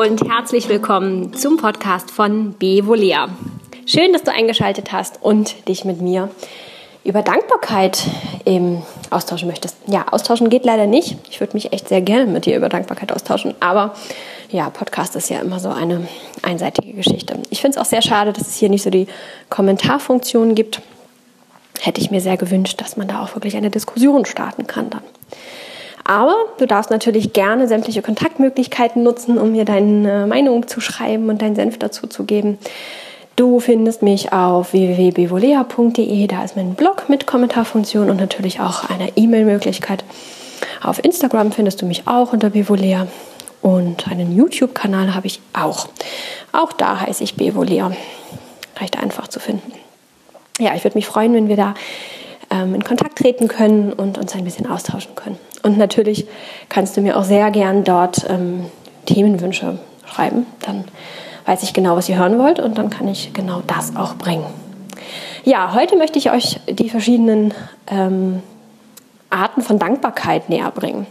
und herzlich willkommen zum Podcast von Bevolea. Schön, dass du eingeschaltet hast und dich mit mir über Dankbarkeit austauschen möchtest. Ja, austauschen geht leider nicht. Ich würde mich echt sehr gerne mit dir über Dankbarkeit austauschen, aber ja, Podcast ist ja immer so eine einseitige Geschichte. Ich finde es auch sehr schade, dass es hier nicht so die Kommentarfunktion gibt. Hätte ich mir sehr gewünscht, dass man da auch wirklich eine Diskussion starten kann dann. Aber du darfst natürlich gerne sämtliche Kontaktmöglichkeiten nutzen, um mir deine Meinung zu schreiben und deinen Senf dazu zu geben. Du findest mich auf www.bevolea.de, da ist mein Blog mit Kommentarfunktion und natürlich auch eine E-Mail-Möglichkeit. Auf Instagram findest du mich auch unter Bevolea und einen YouTube-Kanal habe ich auch. Auch da heiße ich Bevolea. Recht einfach zu finden. Ja, ich würde mich freuen, wenn wir da in Kontakt treten können und uns ein bisschen austauschen können. Und natürlich kannst du mir auch sehr gern dort Themenwünsche schreiben. Dann weiß ich genau, was ihr hören wollt und dann kann ich genau das auch bringen. Ja, heute möchte ich euch die verschiedenen Arten von Dankbarkeit näher bringen.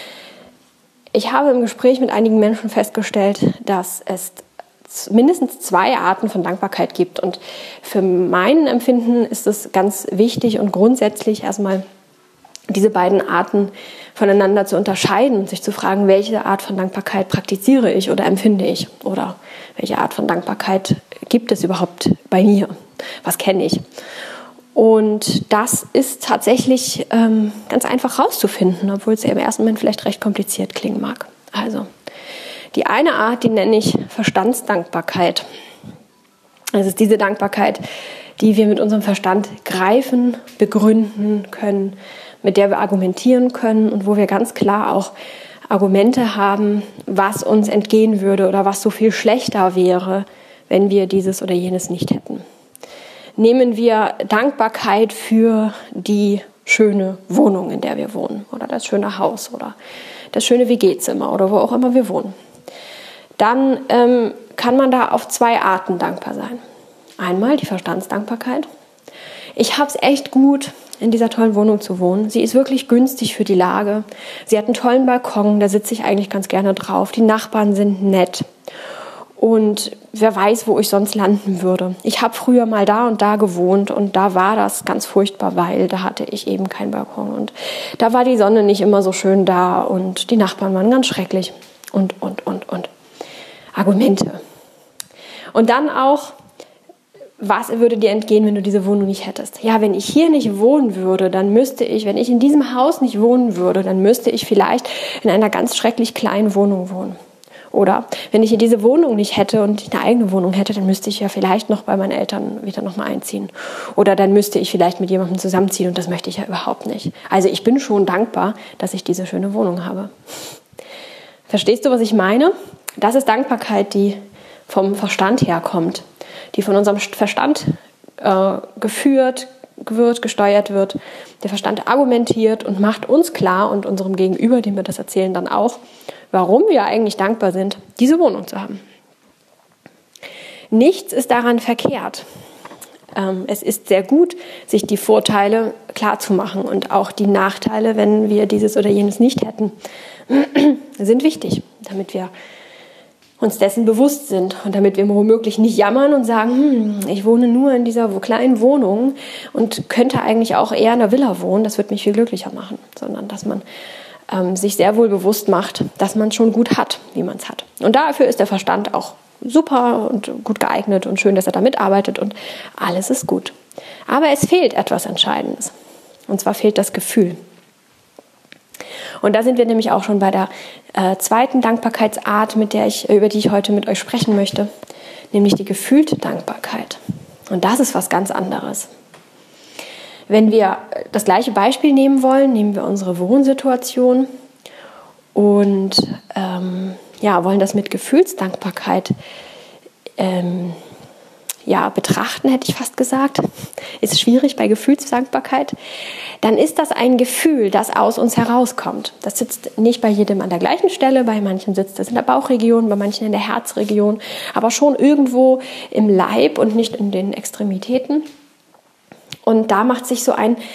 Ich habe im Gespräch mit einigen Menschen festgestellt, dass es mindestens 2 Arten von Dankbarkeit gibt. Und für mein Empfinden ist es ganz wichtig und grundsätzlich erstmal diese beiden Arten voneinander zu unterscheiden und sich zu fragen, welche Art von Dankbarkeit praktiziere ich oder empfinde ich oder welche Art von Dankbarkeit gibt es überhaupt bei mir, was kenne ich. Und das ist tatsächlich ganz einfach rauszufinden, obwohl es ja im ersten Moment vielleicht recht kompliziert klingen mag. Also die eine Art, die nenne ich Verstandsdankbarkeit. Das ist diese Dankbarkeit, die wir mit unserem Verstand greifen, begründen können, mit der wir argumentieren können und wo wir ganz klar auch Argumente haben, was uns entgehen würde oder was so viel schlechter wäre, wenn wir dieses oder jenes nicht hätten. Nehmen wir Dankbarkeit für die schöne Wohnung, in der wir wohnen oder das schöne Haus oder das schöne WG-Zimmer oder wo auch immer wir wohnen. Dann kann man da auf 2 Arten dankbar sein. Einmal die Verstandsdankbarkeit. Ich habe es echt gut, in dieser tollen Wohnung zu wohnen. Sie ist wirklich günstig für die Lage. Sie hat einen tollen Balkon, da sitze ich eigentlich ganz gerne drauf. Die Nachbarn sind nett. Und wer weiß, wo ich sonst landen würde. Ich habe früher mal da und da gewohnt und da war das ganz furchtbar, weil da hatte ich eben keinen Balkon. Und da war die Sonne nicht immer so schön da und die Nachbarn waren ganz schrecklich. Und. Argumente. Und dann auch, was würde dir entgehen, wenn du diese Wohnung nicht hättest? Ja, wenn ich hier nicht wohnen würde, dann müsste ich, wenn ich in diesem Haus nicht wohnen würde, dann müsste ich vielleicht in einer ganz schrecklich kleinen Wohnung wohnen. Oder wenn ich hier diese Wohnung nicht hätte und eine eigene Wohnung hätte, dann müsste ich ja vielleicht noch bei meinen Eltern wieder nochmal einziehen. Oder dann müsste ich vielleicht mit jemandem zusammenziehen und das möchte ich ja überhaupt nicht. Also ich bin schon dankbar, dass ich diese schöne Wohnung habe. Verstehst du, was ich meine? Das ist Dankbarkeit, die vom Verstand herkommt, die von unserem Verstand geführt wird, gesteuert wird. Der Verstand argumentiert und macht uns klar und unserem Gegenüber, dem wir das erzählen, dann auch, warum wir eigentlich dankbar sind, diese Wohnung zu haben. Nichts ist daran verkehrt. Es ist sehr gut, sich die Vorteile klar zu machen und auch die Nachteile, wenn wir dieses oder jenes nicht hätten, sind wichtig, damit wir uns dessen bewusst sind und damit wir womöglich nicht jammern und sagen, ich wohne nur in dieser kleinen Wohnung und könnte eigentlich auch eher in einer Villa wohnen, das wird mich viel glücklicher machen, sondern dass man sich sehr wohl bewusst macht, dass man es schon gut hat, wie man es hat. Und dafür ist der Verstand auch super und gut geeignet und schön, dass er da mitarbeitet und alles ist gut. Aber es fehlt etwas Entscheidendes und zwar fehlt das Gefühl. Und da sind wir nämlich auch schon bei der zweiten Dankbarkeitsart, über die ich heute mit euch sprechen möchte, nämlich die gefühlte Dankbarkeit. Und das ist was ganz anderes. Wenn wir das gleiche Beispiel nehmen wollen, nehmen wir unsere Wohnsituation und wollen das mit Gefühlsdankbarkeit betrachten, hätte ich fast gesagt. Ist schwierig bei Gefühlsdankbarkeit. Dann ist das ein Gefühl, das aus uns herauskommt. Das sitzt nicht bei jedem an der gleichen Stelle, bei manchen sitzt es in der Bauchregion, bei manchen in der Herzregion, aber schon irgendwo im Leib und nicht in den Extremitäten. Und da macht sich so ein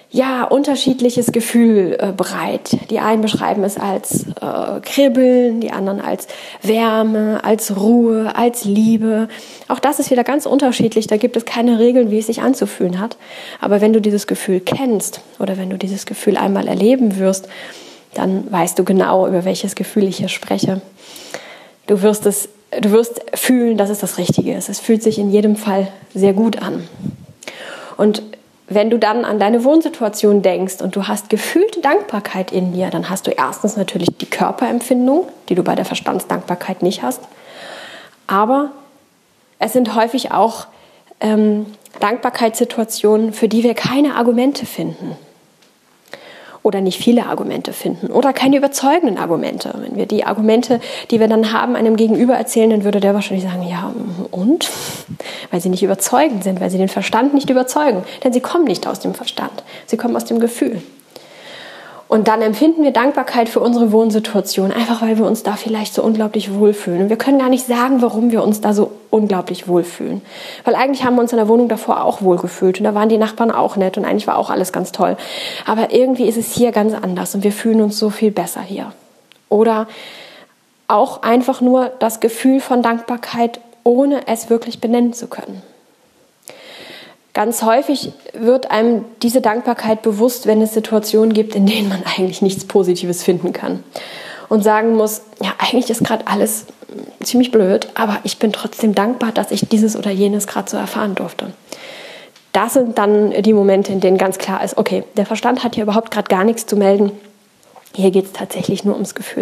unterschiedliches Gefühl bereit. Die einen beschreiben es als Kribbeln, die anderen als Wärme, als Ruhe, als Liebe. Auch das ist wieder ganz unterschiedlich. Da gibt es keine Regeln, wie es sich anzufühlen hat. Aber wenn du dieses Gefühl kennst oder wenn du dieses Gefühl einmal erleben wirst, dann weißt du genau, über welches Gefühl ich hier spreche. Du wirst fühlen, dass es das Richtige ist. Es fühlt sich in jedem Fall sehr gut an. Und wenn du dann an deine Wohnsituation denkst und du hast gefühlte Dankbarkeit in dir, dann hast du erstens natürlich die Körperempfindung, die du bei der Verstandsdankbarkeit nicht hast. Aber es sind häufig auch Dankbarkeitssituationen, für die wir keine Argumente finden. Oder nicht viele Argumente finden oder keine überzeugenden Argumente. Wenn wir die Argumente, die wir dann haben, einem Gegenüber erzählen, dann würde der wahrscheinlich sagen, ja und? Weil sie nicht überzeugend sind, weil sie den Verstand nicht überzeugen. Denn sie kommen nicht aus dem Verstand, sie kommen aus dem Gefühl. Und dann empfinden wir Dankbarkeit für unsere Wohnsituation, einfach weil wir uns da vielleicht so unglaublich wohlfühlen. Und wir können gar nicht sagen, warum wir uns da so unglaublich wohlfühlen. Weil eigentlich haben wir uns in der Wohnung davor auch wohlgefühlt und da waren die Nachbarn auch nett und eigentlich war auch alles ganz toll. Aber irgendwie ist es hier ganz anders und wir fühlen uns so viel besser hier. Oder auch einfach nur das Gefühl von Dankbarkeit, ohne es wirklich benennen zu können. Ganz häufig wird einem diese Dankbarkeit bewusst, wenn es Situationen gibt, in denen man eigentlich nichts Positives finden kann. Und sagen muss, ja, eigentlich ist gerade alles ziemlich blöd, aber ich bin trotzdem dankbar, dass ich dieses oder jenes gerade so erfahren durfte. Das sind dann die Momente, in denen ganz klar ist, okay, der Verstand hat hier überhaupt gerade gar nichts zu melden. Hier geht es tatsächlich nur ums Gefühl.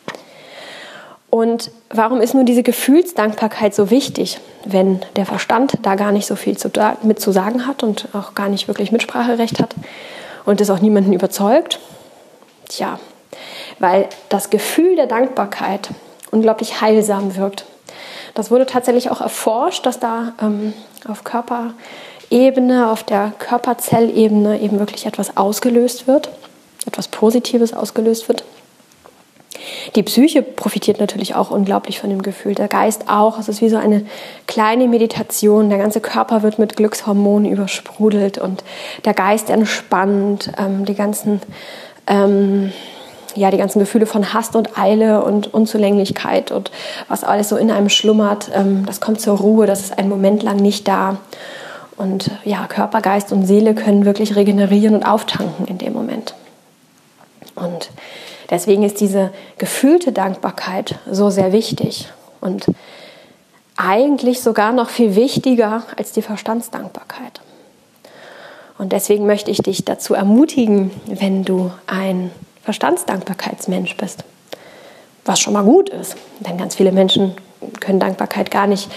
Und warum ist nun diese Gefühlsdankbarkeit so wichtig, wenn der Verstand da gar nicht so viel mit zu sagen hat und auch gar nicht wirklich Mitspracherecht hat und es auch niemanden überzeugt? Tja, weil das Gefühl der Dankbarkeit unglaublich heilsam wirkt. Das wurde tatsächlich auch erforscht, dass da auf Körperebene, auf der Körperzellebene eben wirklich etwas ausgelöst wird, etwas Positives ausgelöst wird. Die Psyche profitiert natürlich auch unglaublich von dem Gefühl, der Geist auch. Es ist wie so eine kleine Meditation. Der ganze Körper wird mit Glückshormonen übersprudelt und der Geist entspannt. Die ganzen Gefühle von Hast und Eile und Unzulänglichkeit und was alles so in einem schlummert, das kommt zur Ruhe, das ist einen Moment lang nicht da. Und ja, Körper, Geist und Seele können wirklich regenerieren und auftanken in dem Moment. Und deswegen ist diese gefühlte Dankbarkeit so sehr wichtig und eigentlich sogar noch viel wichtiger als die Verstandsdankbarkeit. Und deswegen möchte ich dich dazu ermutigen, wenn du ein Verstandsdankbarkeitsmensch bist, was schon mal gut ist, denn ganz viele Menschen können Dankbarkeit gar nicht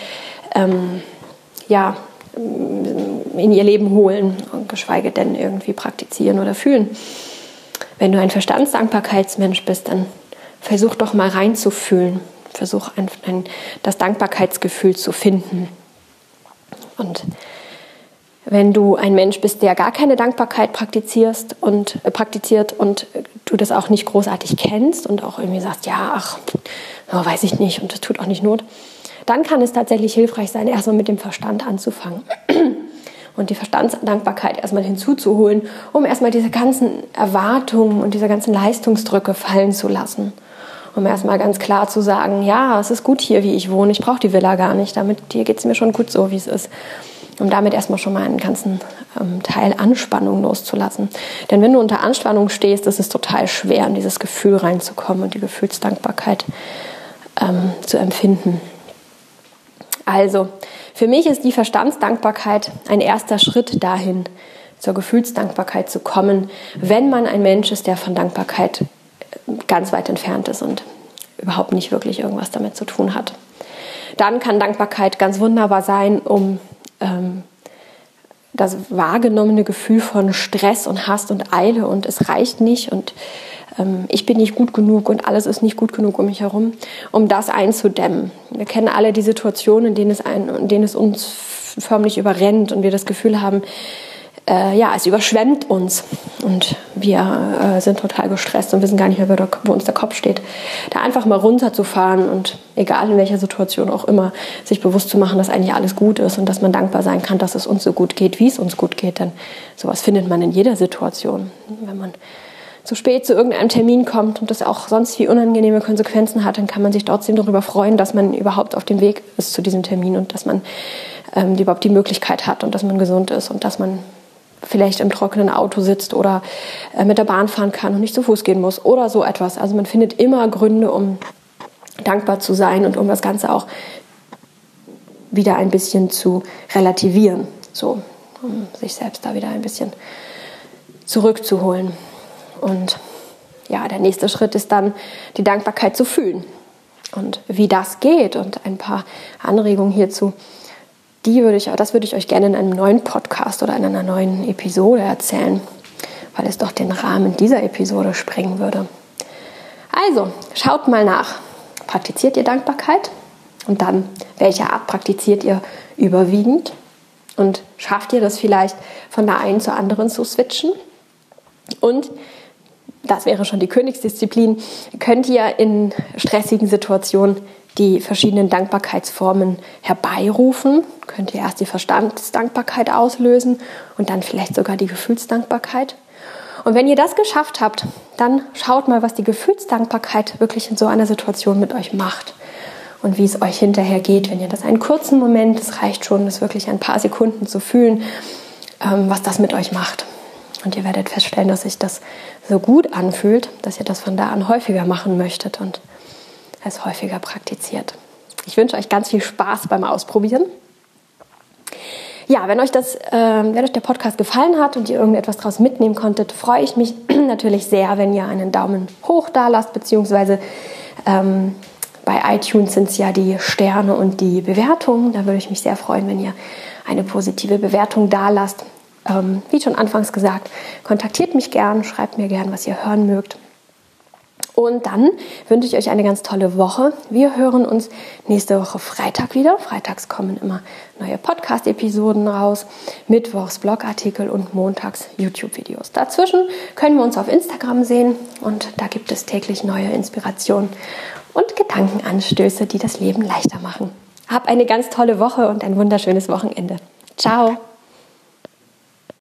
in ihr Leben holen und geschweige denn irgendwie praktizieren oder fühlen. Wenn du ein Verstandsdankbarkeitsmensch bist, dann versuch doch mal reinzufühlen. Versuch das Dankbarkeitsgefühl zu finden. Und wenn du ein Mensch bist, der gar keine Dankbarkeit praktiziert und du das auch nicht großartig kennst und auch irgendwie sagst, weiß ich nicht und das tut auch nicht Not, dann kann es tatsächlich hilfreich sein, erstmal mit dem Verstand anzufangen. Und die Verstandsdankbarkeit erstmal hinzuzuholen, um erstmal diese ganzen Erwartungen und diese ganzen Leistungsdrücke fallen zu lassen. Um erstmal ganz klar zu sagen, ja, es ist gut hier, wie ich wohne, ich brauche die Villa gar nicht, hier geht es mir schon gut so, wie es ist. Um damit erstmal schon mal einen ganzen Teil Anspannung loszulassen. Denn wenn du unter Anspannung stehst, ist es total schwer, in dieses Gefühl reinzukommen und die Gefühlsdankbarkeit zu empfinden. Also, für mich ist die Verstandsdankbarkeit ein erster Schritt dahin, zur Gefühlsdankbarkeit zu kommen, wenn man ein Mensch ist, der von Dankbarkeit ganz weit entfernt ist und überhaupt nicht wirklich irgendwas damit zu tun hat. Dann kann Dankbarkeit ganz wunderbar sein, um das wahrgenommene Gefühl von Stress und Hast und Eile und es reicht nicht und ich bin nicht gut genug und alles ist nicht gut genug um mich herum, um das einzudämmen. Wir kennen alle die Situationen, in denen es uns förmlich überrennt und wir das Gefühl haben, es überschwemmt uns und wir sind total gestresst und wissen gar nicht mehr, wo uns der Kopf steht. Da einfach mal runterzufahren und egal in welcher Situation auch immer, sich bewusst zu machen, dass eigentlich alles gut ist und dass man dankbar sein kann, dass es uns so gut geht, wie es uns gut geht. Denn sowas findet man in jeder Situation. Wenn man zu spät zu irgendeinem Termin kommt und das auch sonst wie unangenehme Konsequenzen hat, dann kann man sich trotzdem darüber freuen, dass man überhaupt auf dem Weg ist zu diesem Termin und dass man überhaupt die Möglichkeit hat und dass man gesund ist und dass man vielleicht im trockenen Auto sitzt oder mit der Bahn fahren kann und nicht zu Fuß gehen muss oder so etwas. Also man findet immer Gründe, um dankbar zu sein und um das Ganze auch wieder ein bisschen zu relativieren, so um sich selbst da wieder ein bisschen zurückzuholen. Und ja, der nächste Schritt ist dann, die Dankbarkeit zu fühlen. Und wie das geht und ein paar Anregungen hierzu, das würde ich euch gerne in einem neuen Podcast oder in einer neuen Episode erzählen, weil es doch den Rahmen dieser Episode sprengen würde. Also, schaut mal nach. Praktiziert ihr Dankbarkeit? Und dann, welche Art praktiziert ihr überwiegend? Und schafft ihr das vielleicht von der einen zur anderen zu switchen? Und das wäre schon die Königsdisziplin. Könnt ihr in stressigen Situationen die verschiedenen Dankbarkeitsformen herbeirufen? Könnt ihr erst die Verstandsdankbarkeit auslösen und dann vielleicht sogar die Gefühlsdankbarkeit? Und wenn ihr das geschafft habt, dann schaut mal, was die Gefühlsdankbarkeit wirklich in so einer Situation mit euch macht und wie es euch hinterher geht, wenn ihr das einen kurzen Moment, es reicht schon, das wirklich ein paar Sekunden zu fühlen, was das mit euch macht. Und ihr werdet feststellen, dass sich das so gut anfühlt, dass ihr das von da an häufiger machen möchtet und es häufiger praktiziert. Ich wünsche euch ganz viel Spaß beim Ausprobieren. Ja, wenn euch der Podcast gefallen hat und ihr irgendetwas daraus mitnehmen konntet, freue ich mich natürlich sehr, wenn ihr einen Daumen hoch da lasst, beziehungsweise bei iTunes sind es ja die Sterne und die Bewertungen. Da würde ich mich sehr freuen, wenn ihr eine positive Bewertung da lasst. Wie schon anfangs gesagt, kontaktiert mich gern, schreibt mir gern, was ihr hören mögt. Und dann wünsche ich euch eine ganz tolle Woche. Wir hören uns nächste Woche Freitag wieder. Freitags kommen immer neue Podcast-Episoden raus, mittwochs Blogartikel und montags YouTube-Videos. Dazwischen können wir uns auf Instagram sehen und da gibt es täglich neue Inspirationen und Gedankenanstöße, die das Leben leichter machen. Hab eine ganz tolle Woche und ein wunderschönes Wochenende. Ciao!